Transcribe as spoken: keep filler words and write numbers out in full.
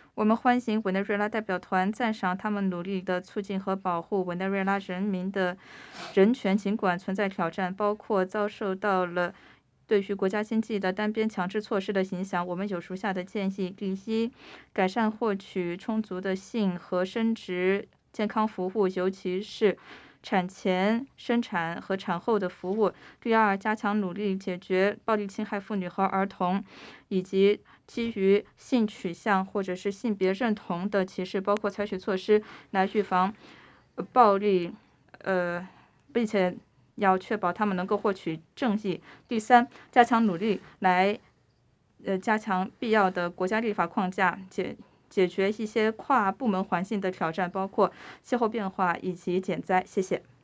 我们欢迎委内瑞拉代表团赞赏他们努力地促进和保护委内瑞拉人民的人权，尽管存在挑战，包括遭受到了对于国家经济的单边强制措施的影响。我们有如下的建议：第一，改善获取充足的性和生殖健康服务，尤其是产前、生产和产后的服务；第二，加强努力解决暴力侵害妇女和儿童，以及基于性取向或者是性别认同的歧视，包括采取措施来预防暴力，呃，并且要确保他们能够获取正义。第三，加强努力来呃加强必要的国家立法框架，解解决一些跨部门环境的挑战，包括气候变化以及减灾。谢谢。